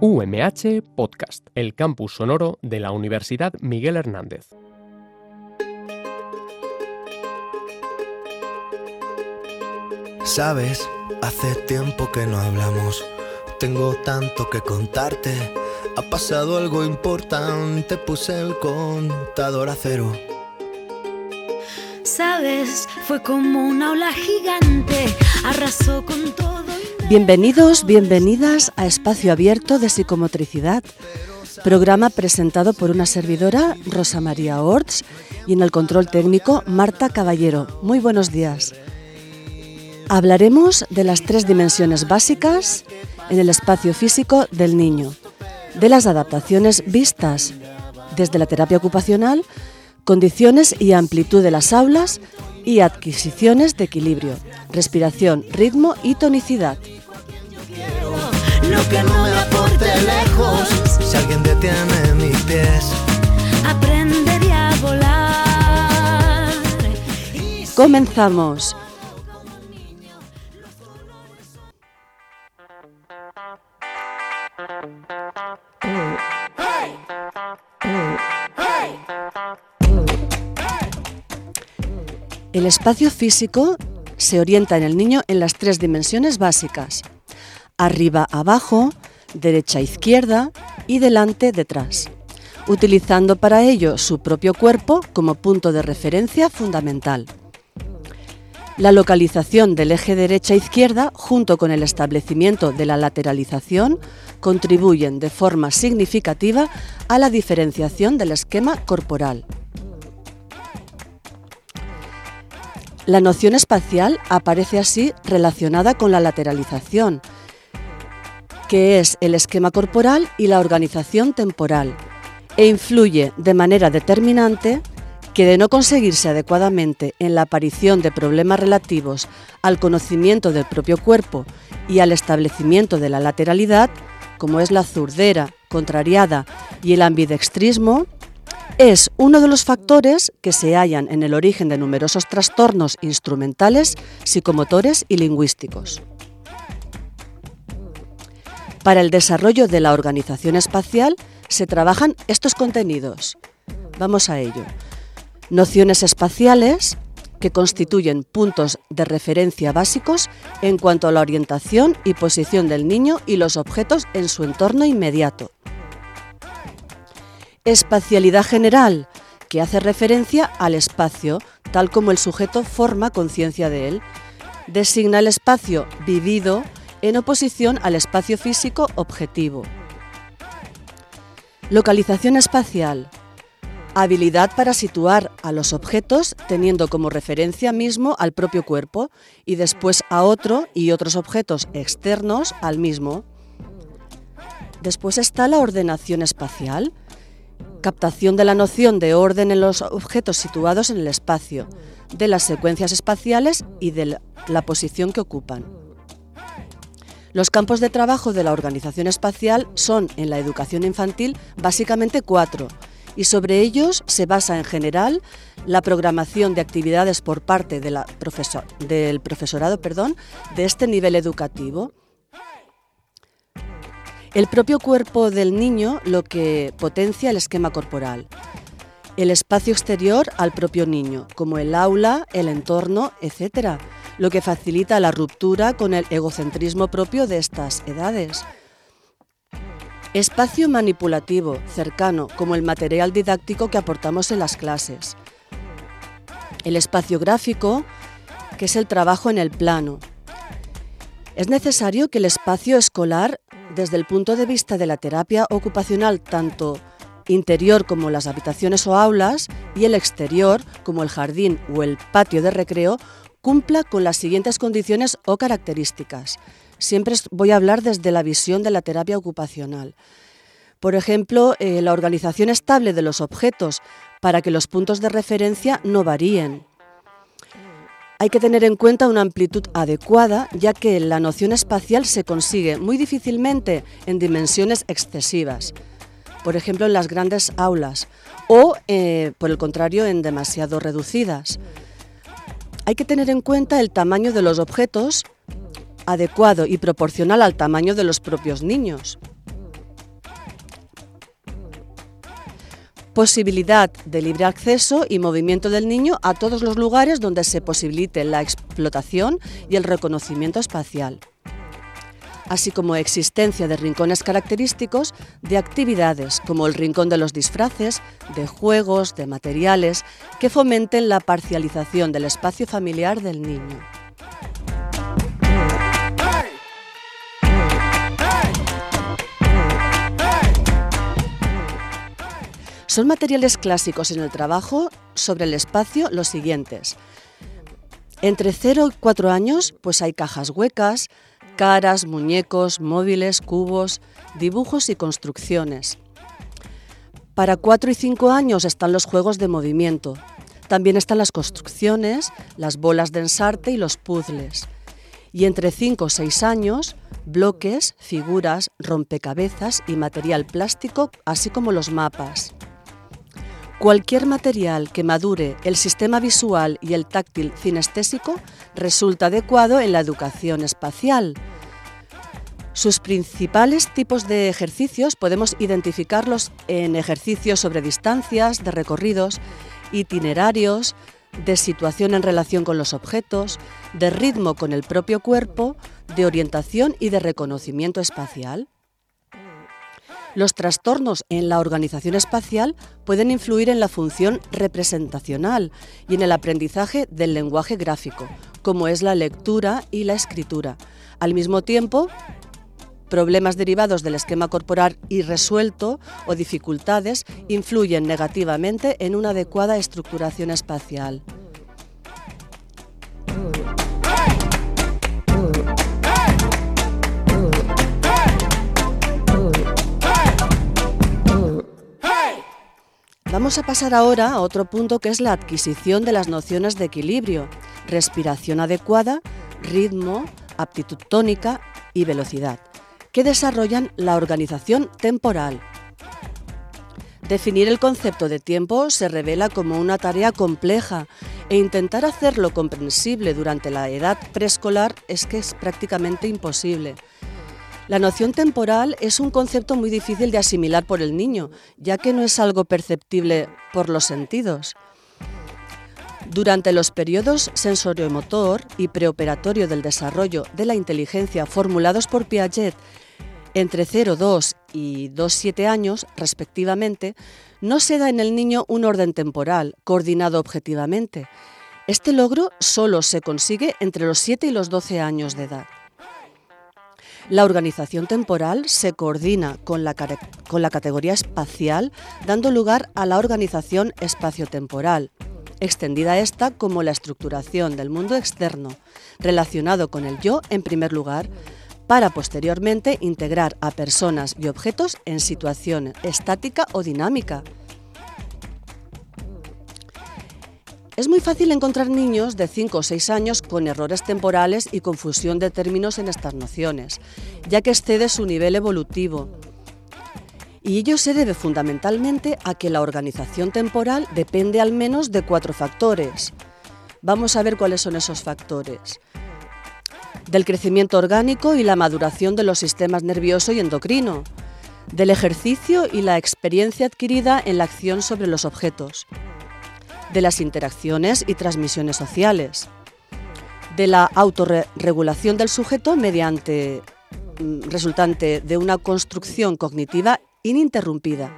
UMH Podcast, el campus sonoro de la Universidad Miguel Hernández. Sabes, hace tiempo que no hablamos. Tengo tanto que contarte. Ha pasado algo importante. Puse el contador a cero. Sabes, fue como una ola gigante. Arrasó con todo. Bienvenidos, bienvenidas a Espacio Abierto de Psicomotricidad, programa presentado por una servidora, Rosa María Orts, y en el control técnico, Marta Caballero. Muy buenos días. Hablaremos de las 3 dimensiones básicas en el espacio físico del niño, de las adaptaciones vistas desde la terapia ocupacional, condiciones y amplitud de las aulas y adquisiciones de equilibrio, respiración, ritmo y tonicidad. Lo que no me aporte lejos. Si alguien detiene mis pies, Aprenderé a volar. Comenzamos. El espacio físico se orienta en el niño en las 3 dimensiones básicas: arriba, abajo, derecha, izquierda y delante, detrás, utilizando para ello su propio cuerpo como punto de referencia fundamental. La localización del eje derecha-izquierda junto con el establecimiento de la lateralización contribuyen de forma significativa a la diferenciación del esquema corporal. La noción espacial aparece así relacionada con la lateralización, que es el esquema corporal y la organización temporal, e influye de manera determinante que, de no conseguirse adecuadamente en la aparición de problemas relativos al conocimiento del propio cuerpo y al establecimiento de la lateralidad, como es la zurdera, contrariada y el ambidextrismo, es uno de los factores que se hallan en el origen de numerosos trastornos instrumentales, psicomotores y lingüísticos. Para el desarrollo de la organización espacial se trabajan estos contenidos. Vamos a ello. Nociones espaciales, que constituyen puntos de referencia básicos en cuanto a la orientación y posición del niño y los objetos en su entorno inmediato. Espacialidad general, que hace referencia al espacio, tal como el sujeto forma conciencia de él. Designa el espacio vivido en oposición al espacio físico objetivo. Localización espacial. Habilidad para situar a los objetos teniendo como referencia mismo al propio cuerpo y después a otro y otros objetos externos al mismo. Después está la ordenación espacial. Captación de la noción de orden en los objetos situados en el espacio, de las secuencias espaciales y de la posición que ocupan. Los campos de trabajo de la organización espacial son, en la educación infantil, básicamente 4, y sobre ellos se basa en general la programación de actividades por parte del profesorado de este nivel educativo. El propio cuerpo del niño lo que potencia el esquema corporal. El espacio exterior al propio niño, como el aula, el entorno, etc., lo que facilita la ruptura con el egocentrismo propio de estas edades. Espacio manipulativo, cercano, como el material didáctico que aportamos en las clases. El espacio gráfico, que es el trabajo en el plano. Es necesario que el espacio escolar, desde el punto de vista de la terapia ocupacional, tanto interior como las habitaciones o aulas, y el exterior, como el jardín o el patio de recreo, cumpla con las siguientes condiciones o características. Siempre voy a hablar desde la visión de la terapia ocupacional. Por ejemplo, la organización estable de los objetos para que los puntos de referencia no varíen. Hay que tener en cuenta una amplitud adecuada, ya que la noción espacial se consigue muy difícilmente en dimensiones excesivas, por ejemplo en las grandes aulas, o por el contrario en demasiado reducidas. Hay que tener en cuenta el tamaño de los objetos adecuado y proporcional al tamaño de los propios niños. Posibilidad de libre acceso y movimiento del niño a todos los lugares donde se posibilite la explotación y el reconocimiento espacial, así como existencia de rincones característicos de actividades como el rincón de los disfraces, de juegos, de materiales, que fomenten la parcialización del espacio familiar del niño. Son materiales clásicos en el trabajo sobre el espacio los siguientes. Entre 0 y 4 años, pues hay cajas huecas, caras, muñecos, móviles, cubos, dibujos y construcciones. Para 4 y 5 años están los juegos de movimiento. También están las construcciones, las bolas de ensarte y los puzzles. Y entre 5 o 6 años, bloques, figuras, rompecabezas y material plástico, así como los mapas. Cualquier material que madure el sistema visual y el táctil cinestésico resulta adecuado en la educación espacial. Sus principales tipos de ejercicios podemos identificarlos en ejercicios sobre distancias, de recorridos, itinerarios, de situación en relación con los objetos, de ritmo con el propio cuerpo, de orientación y de reconocimiento espacial. Los trastornos en la organización espacial pueden influir en la función representacional y en el aprendizaje del lenguaje gráfico, como es la lectura y la escritura. Al mismo tiempo, problemas derivados del esquema corporal irresuelto o dificultades influyen negativamente en una adecuada estructuración espacial. Vamos a pasar ahora a otro punto, que es la adquisición de las nociones de equilibrio, respiración adecuada, ritmo, aptitud tónica y velocidad, que desarrollan la organización temporal. Definir el concepto de tiempo se revela como una tarea compleja e intentar hacerlo comprensible durante la edad preescolar es prácticamente imposible. La noción temporal es un concepto muy difícil de asimilar por el niño, ya que no es algo perceptible por los sentidos. Durante los periodos sensoriomotor y preoperatorio del desarrollo de la inteligencia formulados por Piaget entre 0,2 y 2,7 años, respectivamente, no se da en el niño un orden temporal coordinado objetivamente. Este logro solo se consigue entre los 7 y los 12 años de edad. La organización temporal se coordina con la categoría espacial, dando lugar a la organización espaciotemporal, extendida esta como la estructuración del mundo externo, relacionado con el yo en primer lugar, para posteriormente integrar a personas y objetos en situación estática o dinámica. Es muy fácil encontrar niños de 5 o 6 años con errores temporales y confusión de términos en estas nociones, ya que excede su nivel evolutivo. Y ello se debe fundamentalmente a que la organización temporal depende al menos de 4 factores. Vamos a ver cuáles son esos factores. Del crecimiento orgánico y la maduración de los sistemas nervioso y endocrino, del ejercicio y la experiencia adquirida en la acción sobre los objetos, de las interacciones y transmisiones sociales, de la autorregulación del sujeto resultante de una construcción cognitiva ininterrumpida.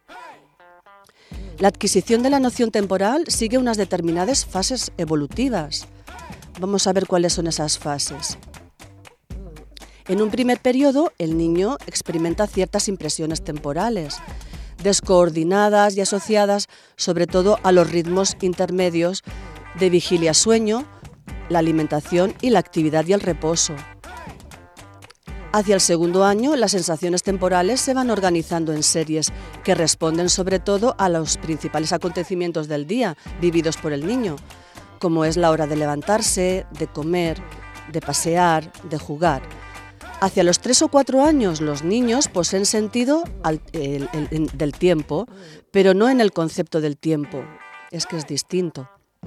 La adquisición de la noción temporal sigue unas determinadas fases evolutivas. Vamos a ver cuáles son esas fases. En un primer periodo, el niño experimenta ciertas impresiones temporales, descoordinadas y asociadas sobre todo a los ritmos intermedios de vigilia-sueño, la alimentación y la actividad y el reposo. Hacia el segundo año, las sensaciones temporales se van organizando en series que responden sobre todo a los principales acontecimientos del día vividos por el niño, como es la hora de levantarse, de comer, de pasear, de jugar. Hacia los 3 o 4 años los niños poseen sentido del tiempo, pero no en el concepto del tiempo, es que es distinto.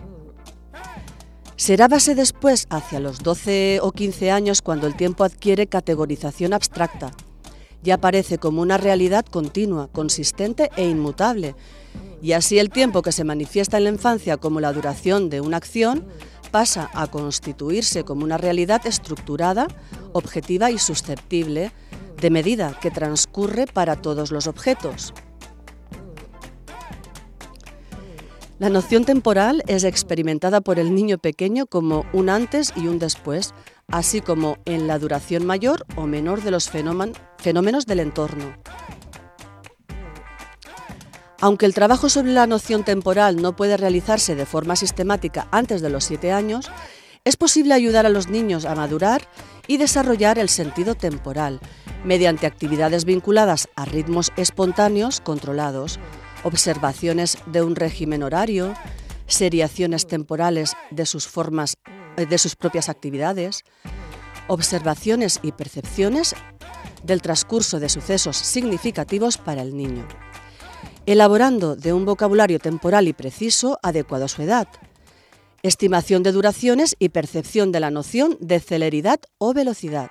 Será base después, hacia los 12 o 15 años, cuando el tiempo adquiere categorización abstracta, y aparece como una realidad continua, consistente e inmutable. Y así el tiempo que se manifiesta en la infancia como la duración de una acción pasa a constituirse como una realidad estructurada, objetiva y susceptible de medida que transcurre para todos los objetos. La noción temporal es experimentada por el niño pequeño como un antes y un después, así como en la duración mayor o menor de los fenómenos del entorno. Aunque el trabajo sobre la noción temporal no puede realizarse de forma sistemática antes de los 7 años, es posible ayudar a los niños a madurar y desarrollar el sentido temporal mediante actividades vinculadas a ritmos espontáneos controlados, observaciones de un régimen horario, seriaciones temporales de sus propias actividades, observaciones y percepciones del transcurso de sucesos significativos para el niño, elaborando de un vocabulario temporal y preciso adecuado a su edad, estimación de duraciones y percepción de la noción de celeridad o velocidad.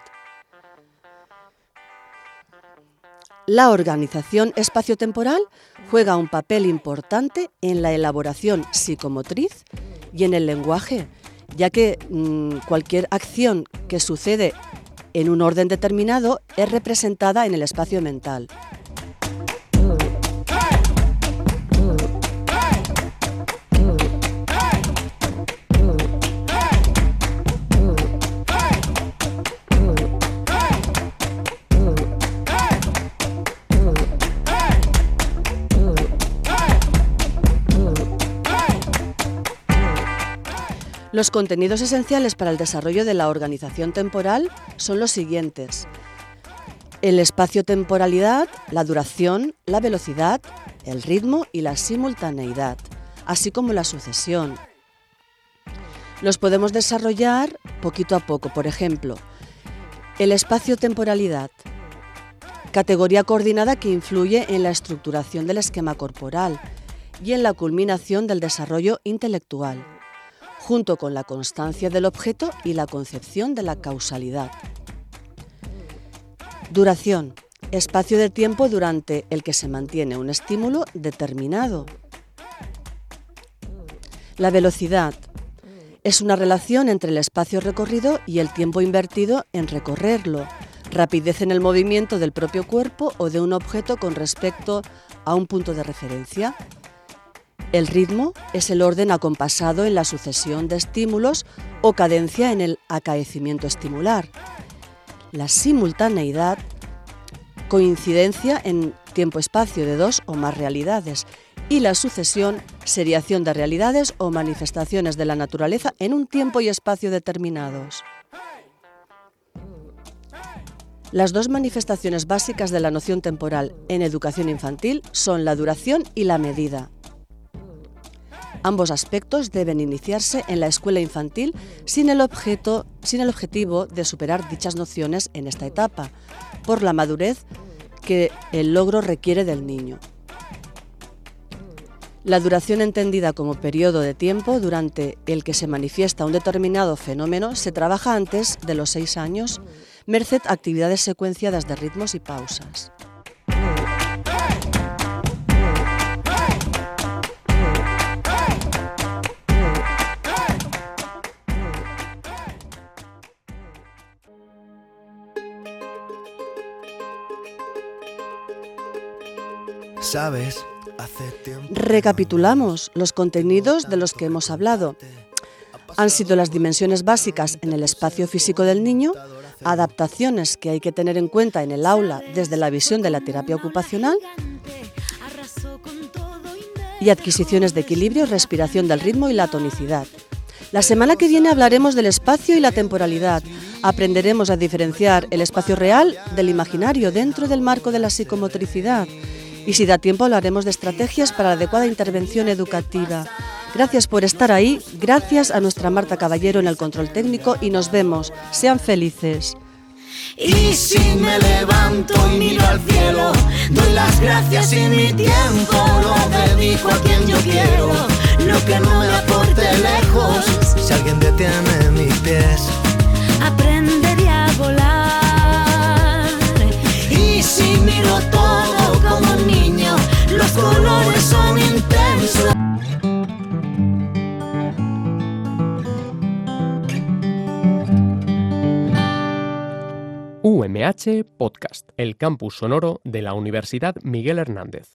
La organización espaciotemporal juega un papel importante en la elaboración psicomotriz y en el lenguaje, ya que cualquier acción que sucede en un orden determinado es representada en el espacio mental. Los contenidos esenciales para el desarrollo de la organización temporal son los siguientes: el espacio-temporalidad, la duración, la velocidad, el ritmo y la simultaneidad, así como la sucesión. Los podemos desarrollar poquito a poco. Por ejemplo, el espacio-temporalidad, categoría coordinada que influye en la estructuración del esquema corporal y en la culminación del desarrollo intelectual, junto con la constancia del objeto y la concepción de la causalidad. Duración, espacio de tiempo durante el que se mantiene un estímulo determinado. La velocidad es una relación entre el espacio recorrido y el tiempo invertido en recorrerlo, rapidez en el movimiento del propio cuerpo o de un objeto con respecto a un punto de referencia. El ritmo es el orden acompasado en la sucesión de estímulos o cadencia en el acaecimiento estimular. La simultaneidad, coincidencia en tiempo-espacio de dos o más realidades. Y la sucesión, seriación de realidades o manifestaciones de la naturaleza en un tiempo y espacio determinados. Las dos manifestaciones básicas de la noción temporal en educación infantil son la duración y la medida. Ambos aspectos deben iniciarse en la escuela infantil sin el objetivo de superar dichas nociones en esta etapa, por la madurez que el logro requiere del niño. La duración entendida como periodo de tiempo durante el que se manifiesta un determinado fenómeno se trabaja antes de los 6 años, merced a actividades secuenciadas de ritmos y pausas. ¿Sabes? Recapitulamos los contenidos de los que hemos hablado. Han sido las dimensiones básicas en el espacio físico del niño, adaptaciones que hay que tener en cuenta en el aula desde la visión de la terapia ocupacional y adquisiciones de equilibrio, respiración del ritmo y la tonicidad. La semana que viene hablaremos del espacio y la temporalidad. Aprenderemos a diferenciar el espacio real del imaginario dentro del marco de la psicomotricidad. Y si da tiempo hablaremos de estrategias para la adecuada intervención educativa. Gracias por estar ahí, gracias a nuestra Marta Caballero en el control técnico y nos vemos. Sean felices. Y si me levanto y miro al cielo, doy las gracias y mi tiempo lo dedico a quien yo quiero. Lo que no me aporte lejos, Si alguien detiene mis pies, aprenderé a volar. y si colores son intensos. UMH Podcast, el campus sonoro de la Universidad Miguel Hernández.